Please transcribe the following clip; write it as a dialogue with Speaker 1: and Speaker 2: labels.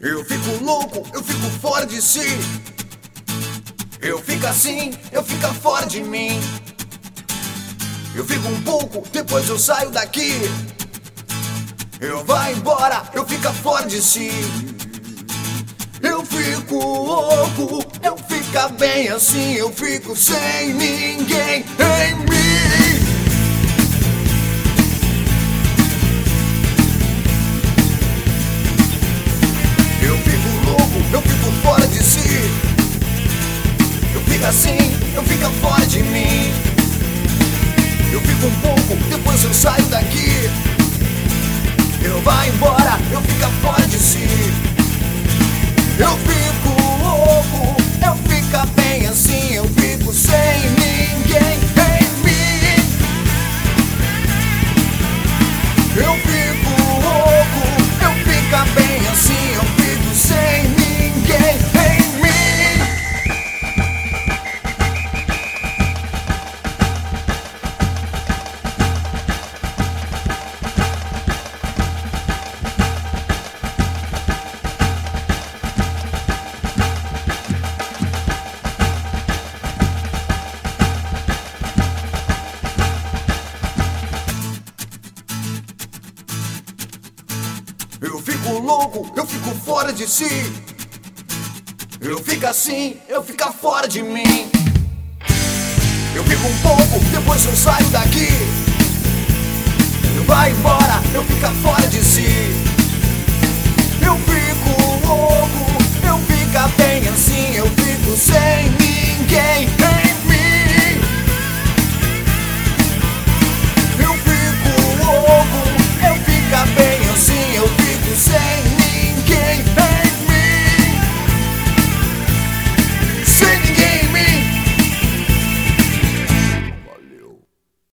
Speaker 1: Eu fico louco, eu fico fora de si. Eu fico assim, eu fico fora de mim. Eu fico um pouco, depois eu saio daqui. Eu vou embora, eu fico fora de si. Eu fico louco, eu fico bem assim. Eu fico sem ninguém em mim. Eu fico louco, eu fico fora de si. Eu fico assim, eu fico fora de mim. Eu fico um pouco, depois eu saio daqui. Eu vou embora, eu fico fora de si. Eu fico louco, eu fico bem assim. Eu fico sem ninguém em mim. Eu fico louco, eu fico bem assim. Eu fico sem ninguém em mim. Eu fico louco, eu fico fora de si. Eu fico assim, eu fico fora de mim. Eu fico um pouco, depois eu saio daqui. Eu vou embora, eu fico fora de si. Eu fico louco, eu fico bem assim. Eu fico sem